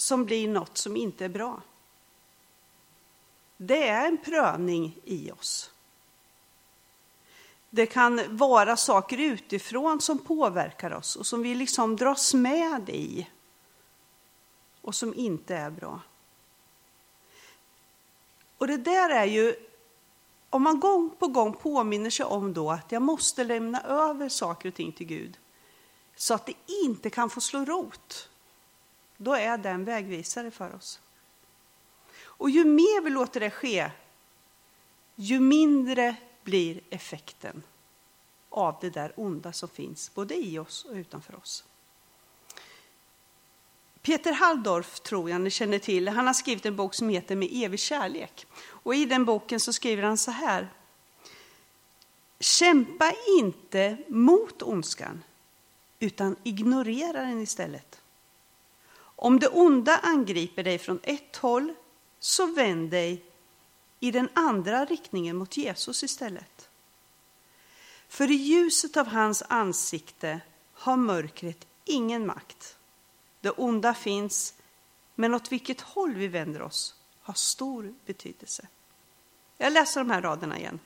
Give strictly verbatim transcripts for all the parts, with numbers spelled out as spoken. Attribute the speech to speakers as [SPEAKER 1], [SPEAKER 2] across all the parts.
[SPEAKER 1] som blir något som inte är bra. Det är en prövning i oss. Det kan vara saker utifrån som påverkar oss och som vi liksom dras med i och som inte är bra. Och det där är ju, om man gång på gång påminner sig om då att jag måste lämna över saker och ting till Gud så att det inte kan få slå rot, då är det en vägvisare för oss. Och ju mer vi låter det ske, ju mindre blir effekten av det där onda som finns både i oss och utanför oss. Peter Halldorf, tror jag ni känner till, han har skrivit en bok som heter Med evig kärlek. Och i den boken så skriver han så här: kämpa inte mot ondskan, utan ignorera den istället. Om det onda angriper dig från ett håll, så vänd dig i den andra riktningen mot Jesus istället. För i ljuset av hans ansikte har mörkret ingen makt. Det onda finns, men åt vilket håll vi vänder oss har stor betydelse. Jag läser de här raderna igen.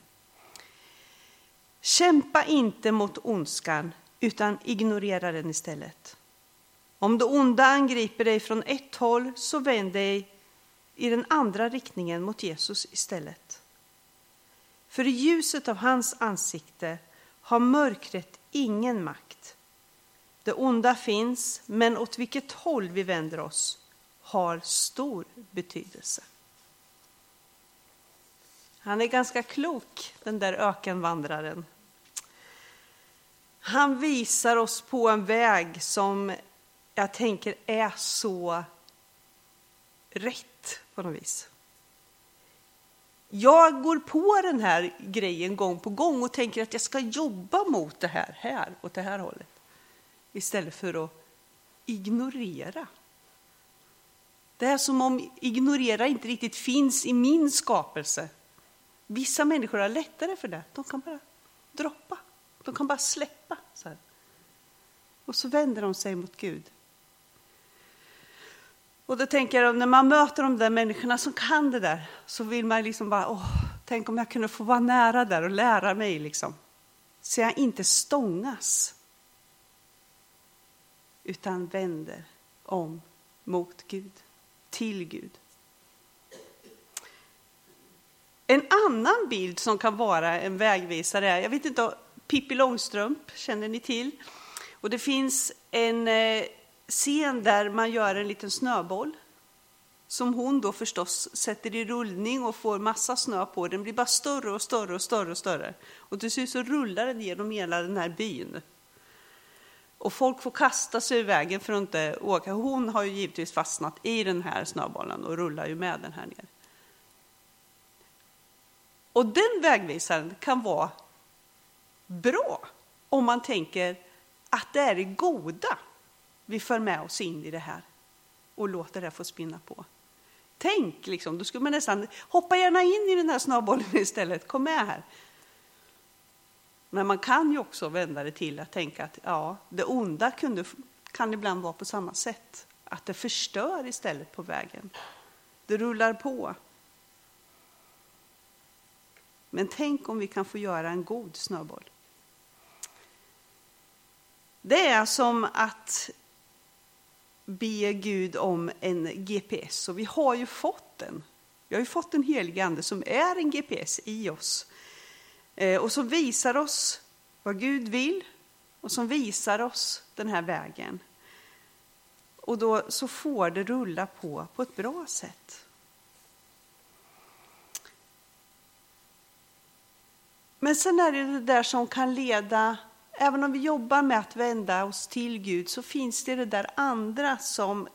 [SPEAKER 1] Kämpa inte mot ondskan, utan ignorera den istället. Om det onda angriper dig från ett håll, så vänd dig i den andra riktningen mot Jesus istället. För i ljuset av hans ansikte har mörkret ingen makt. Det onda finns, men åt vilket håll vi vänder oss har stor betydelse. Han är ganska klok, den där ökenvandraren. Han visar oss på en väg som jag tänker är så rätt på något vis. Jag går på den här grejen gång på gång och tänker att jag ska jobba mot det här, här åt det här hållet. Istället för att ignorera. Det är som om ignorera inte riktigt finns i min skapelse. Vissa människor har lättare för det. De kan bara droppa. De kan bara släppa. Så här. Och så vänder de sig mot Gud. Och då tänker jag, när man möter de där människorna som kan det där, så vill man liksom bara, åh, tänk om jag kunde få vara nära där och lära mig liksom. Så jag inte stångas. Utan vänder om mot Gud, till Gud. En annan bild som kan vara en vägvisare är, jag vet inte, Pippi Långstrump känner ni till. Och det finns en eh, scen där man gör en liten snöboll. Som hon då förstås sätter i rullning och får massa snö på. Den blir bara större och större och större och större. Och till slut så rullar den genom hela den här byn. Och folk får kasta sig ur vägen för att inte åka. Hon har ju givetvis fastnat i den här snöbollen och rullar ju med den här ner. Och den vägvisaren kan vara bra om man tänker att det är det goda vi för med oss in i det här och låter det få spinna på. Tänk liksom, då skulle man nästan hoppa gärna in i den här snöbollen istället. Kom med här. Men man kan ju också vända det till att tänka att ja, det onda kunde, kan ibland vara på samma sätt. Att det förstör istället på vägen. Det rullar på. Men tänk om vi kan få göra en god snöboll. Det är som att be Gud om en G P S. Och vi har ju fått den. Vi har ju fått en helig ande som är en G P S i oss. Och som visar oss vad Gud vill. Och som visar oss den här vägen. Och då så får det rulla på på ett bra sätt. Men sen är det det där som kan leda, även om vi jobbar med att vända oss till Gud, så finns det det där andra som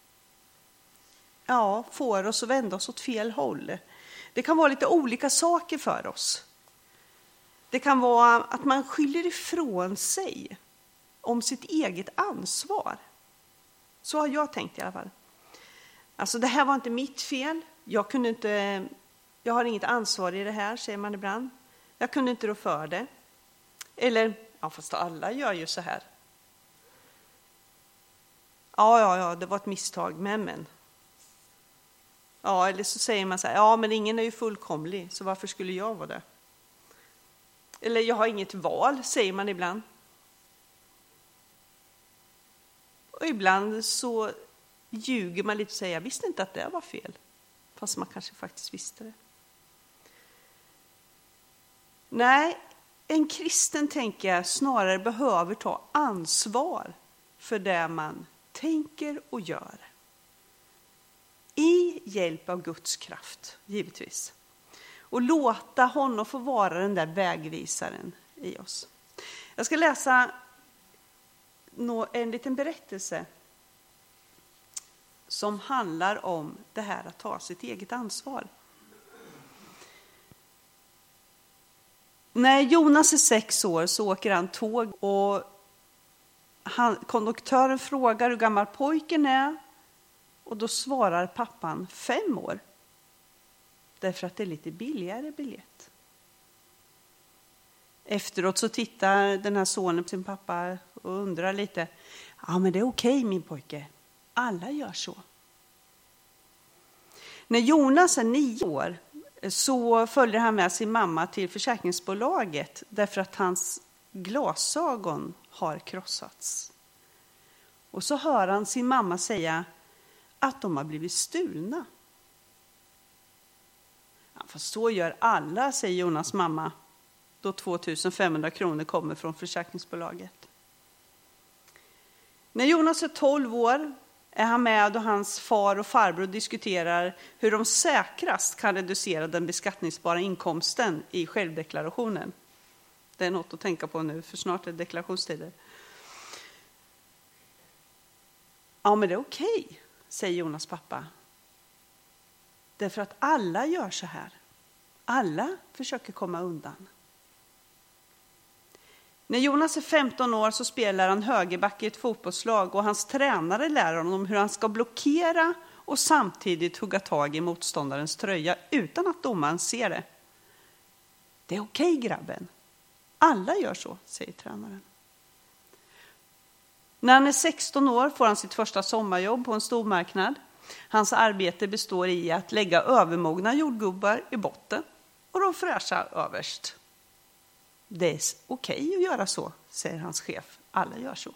[SPEAKER 1] ja, får oss att vända oss åt fel håll. Det kan vara lite olika saker för oss. Det kan vara att man skyller ifrån sig om sitt eget ansvar. Så har jag tänkt i alla fall. Alltså det här var inte mitt fel. Jag kunde inte, jag har inget ansvar i det här, säger man ibland. Jag kunde inte rå för det. Eller, ja fast alla gör ju så här. Ja, ja, ja, det var ett misstag, men, men. Ja, eller så säger man så här, ja men ingen är ju fullkomlig, så varför skulle jag vara det? Eller jag har inget val, säger man ibland. Och ibland så ljuger man lite och säger, jag visste inte att det var fel. Fast man kanske faktiskt visste det. Nej, en kristen tänker jag snarare behöver ta ansvar för det man tänker och gör. I hjälp av Guds kraft, givetvis. Och låta honom få vara den där vägvisaren i oss. Jag ska läsa en liten berättelse som handlar om det här att ta sitt eget ansvar. När Jonas är sex år så åker han tåg och han, konduktören frågar hur gammal pojken är. Och då svarar pappan fem år. Därför att det är lite billigare biljett. Efteråt så tittar den här sonen på sin pappa och undrar lite. Ja men det är okej min pojke. Alla gör så. När Jonas är nio år så följer han med sin mamma till försäkringsbolaget. Därför att hans glasögon har krossats. Och så hör han sin mamma säga att de har blivit stulna. Ja, fast så gör alla, säger Jonas mamma. Då tvåtusen femhundra kronor kommer från försäkringsbolaget. När Jonas är tolv år är han med och hans far och farbror diskuterar hur de säkrast kan reducera den beskattningsbara inkomsten i självdeklarationen. Det är något att tänka på nu, för snart är det deklarationstider. Ja, men det är okej, säger Jonas pappa. Därför att alla gör så här. Alla försöker komma undan. När Jonas är femton år så spelar han högerback i ett fotbollslag och hans tränare lär honom hur han ska blockera och samtidigt hugga tag i motståndarens tröja utan att domaren ser det. Det är okej grabben. Alla gör så, säger tränaren. När han är sexton år får han sitt första sommarjobb på en stormarknad. Hans arbete består i att lägga övermogna jordgubbar i botten och de fräscha överst. Det är okej att göra så, säger hans chef. Alla gör så.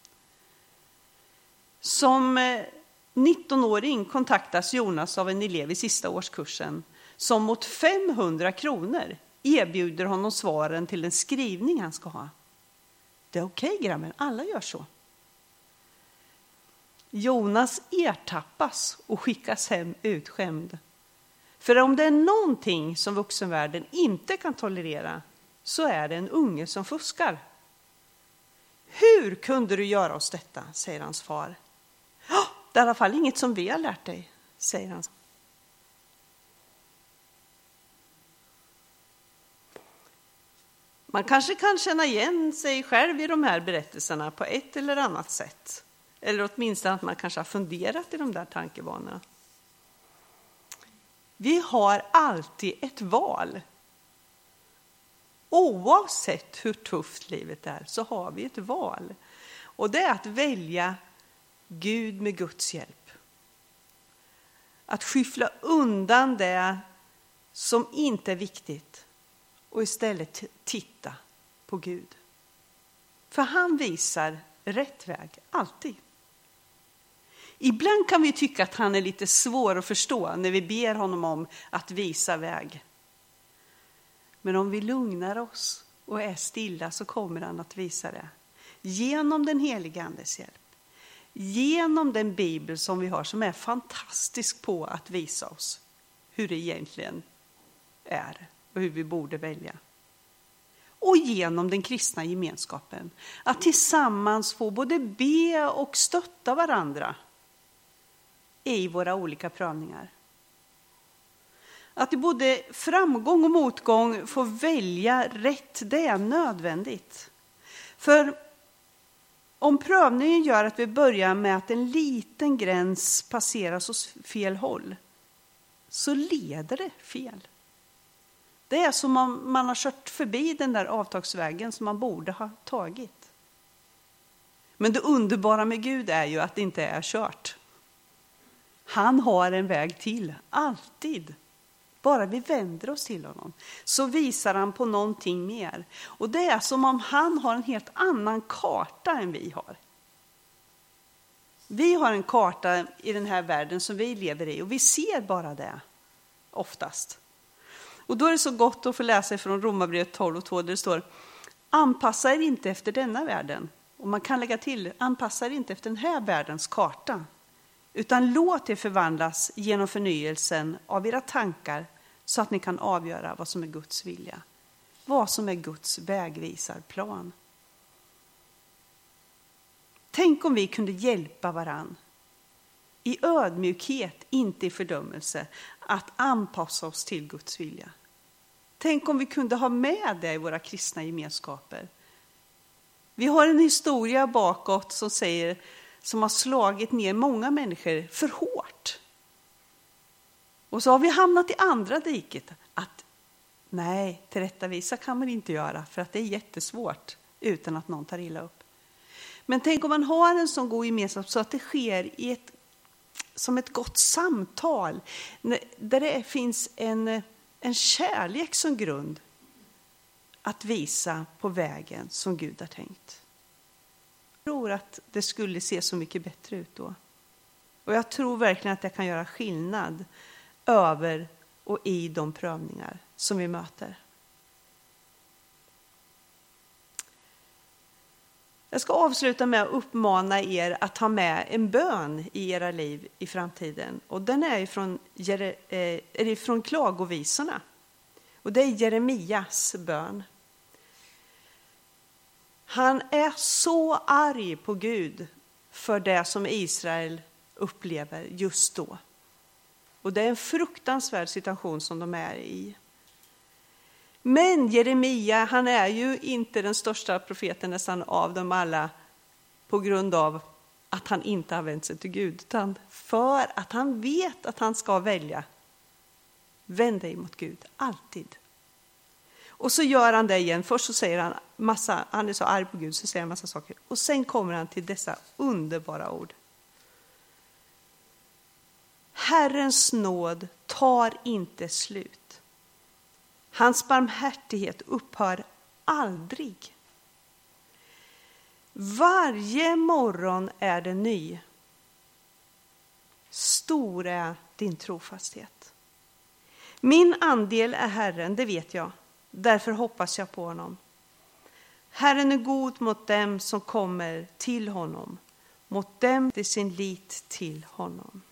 [SPEAKER 1] Som nittonåring kontaktas Jonas av en elev i sista årskursen som mot femhundra kronor erbjuder honom svaren till en skrivning han ska ha. Det är okej grabben, alla gör så. Jonas ertappas och skickas hem utskämd. För om det är någonting som vuxenvärlden inte kan tolerera så är det en unge som fuskar. Hur kunde du göra oss detta, säger hans far. Det är i alla fall inget som vi har lärt dig, säger han. Man kanske kan känna igen sig själv i de här berättelserna på ett eller annat sätt. Eller åtminstone att man kanske har funderat i de där tankebanorna. Vi har alltid ett val. Oavsett hur tufft livet är så har vi ett val. Och det är att välja Gud med Guds hjälp. Att skyffla undan det som inte är viktigt och istället titta på Gud. För han visar rätt väg, alltid. Ibland kan vi tycka att han är lite svår att förstå när vi ber honom om att visa väg. Men om vi lugnar oss och är stilla så kommer han att visa det. Genom den heliga andes hjälp. Genom den bibel som vi har som är fantastisk på att visa oss hur det egentligen är och hur vi borde välja. Och genom den kristna gemenskapen. Att tillsammans få både be och stötta varandra i våra olika prövningar. Att i både framgång och motgång få välja rätt, det är nödvändigt. För om prövningen gör att vi börjar med att en liten gräns passeras åt fel håll, så leder det fel. Det är som om man har kört förbi den där avtagsvägen som man borde ha tagit. Men det underbara med Gud är ju att det inte är kört. Han har en väg till, alltid. Bara vi vänder oss till honom så visar han på någonting mer. Och det är som om han har en helt annan karta än vi har. Vi har en karta i den här världen som vi lever i och vi ser bara det oftast. Och då är det så gott att få läsa från Romarbrevet tolv och två där det står: anpassa er inte efter denna världen. Och man kan lägga till, anpassa er inte efter den här världens karta. Utan låt er förvandlas genom förnyelsen av era tankar så att ni kan avgöra vad som är Guds vilja. Vad som är Guds vägvisarplan. Tänk om vi kunde hjälpa varann i ödmjukhet, inte i fördömelse, att anpassa oss till Guds vilja. Tänk om vi kunde ha med det i våra kristna gemenskaper. Vi har en historia bakåt som säger, som har slagit ner många människor för hårt. Och så har vi hamnat i andra diket. Att nej, tillrättavisa kan man inte göra för att det är jättesvårt utan att någon tar illa upp. Men tänk om man har en sån god gemenskap så att det sker i ett, som ett gott samtal. Där det finns en, en kärlek som grund att visa på vägen som Gud har tänkt. Jag tror att det skulle se så mycket bättre ut då. Och jag tror verkligen att det kan göra skillnad över och i de prövningar som vi möter. Jag ska avsluta med att uppmana er att ta med en bön i era liv i framtiden. Och den är ifrån, är ifrån klagovisorna. Och det är Jeremias bön. Han är så arg på Gud för det som Israel upplever just då. Och det är en fruktansvärd situation som de är i. Men Jeremia, han är ju inte den största profeten nästan av dem alla på grund av att han inte har vänt sig till Gud. Utan för att han vet att han ska välja. Vänd dig mot Gud, alltid. Och så gör han det igen. Först så säger han massa, han är så arg på Gud så säger han massa saker. Och sen kommer han till dessa underbara ord. Herrens nåd tar inte slut. Hans barmhärtighet upphör aldrig. Varje morgon är det ny. Stor är din trofasthet. Min andel är Herren, det vet jag. Därför hoppas jag på honom. Herren är god mot dem som kommer till honom. Mot dem till sin lit till honom.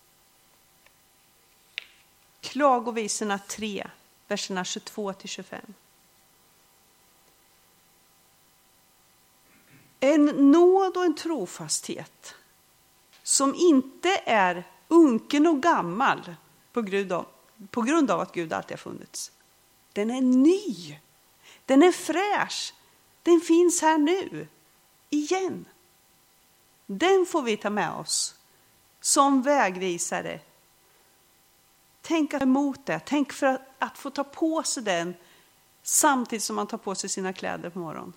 [SPEAKER 1] Klagovisorna tre, verserna tjugotvå till tjugofem. En nåd och en trofasthet som inte är unken och gammal på grund av, på grund av att Gud alltid har funnits. Den är ny. Den är fräsch. Den finns här nu. Igen. Den får vi ta med oss som vägvisare. Tänk emot det. Tänk för att, att få ta på sig den samtidigt som man tar på sig sina kläder på morgonen.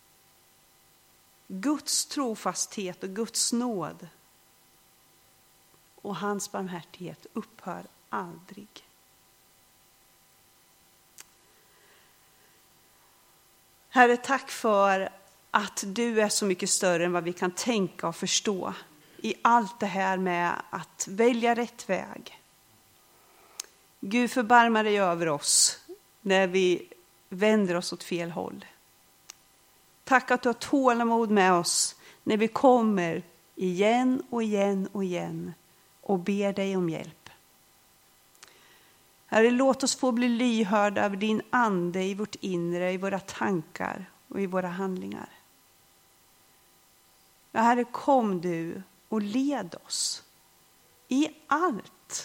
[SPEAKER 1] Guds trofasthet och Guds nåd och hans barmhärtighet upphör aldrig. Herre, tack för att du är så mycket större än vad vi kan tänka och förstå i allt det här med att välja rätt väg. Gud, förbarma dig över oss när vi vänder oss åt fel håll. Tack att du har tålamod med oss när vi kommer igen och igen och igen och ber dig om hjälp. Herre, låt oss få bli lyhörda över din ande i vårt inre, i våra tankar och i våra handlingar. Ja, Herre, kom du och led oss i allt.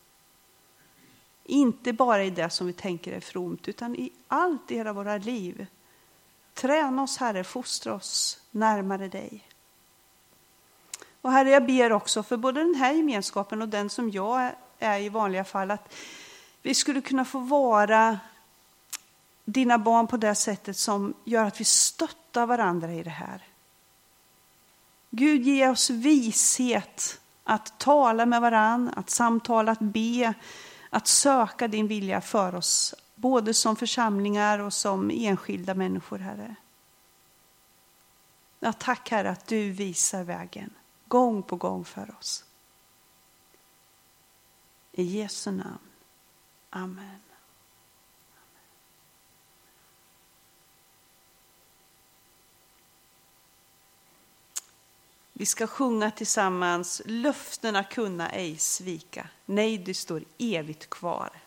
[SPEAKER 1] Inte bara i det som vi tänker är fromt, utan i allt i hela våra liv. Träna oss, Herre, fostra oss närmare dig. Och Herre, jag ber också för både den här gemenskapen och den som jag är i vanliga fall, att vi skulle kunna få vara dina barn på det sättet som gör att vi stöttar varandra i det här. Gud, ge oss vishet att tala med varann, att samtala, att be, att söka din vilja för oss, både som församlingar och som enskilda människor, Herre. Ja, tack Herre att du visar vägen gång på gång för oss. I Jesu namn. Amen. Vi ska sjunga tillsammans, löftena kunna ej svika. Nej, det står evigt kvar.